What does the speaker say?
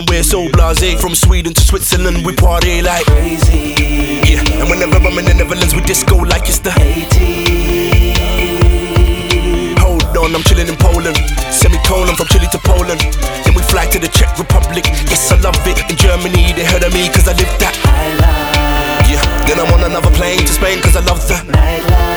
We're so blasé. From Sweden to Switzerland, we party like crazy. Yeah, and whenever I'm in the Netherlands, we disco like it's the 80s. Hold on, I'm chilling in Poland. Semicolon from Chile to Poland. Then we fly to the Czech Republic. Yes, I love it. In Germany, they heard of me cause I live that I love. Yeah, then I'm on another plane to Spain cause I love the nightlife.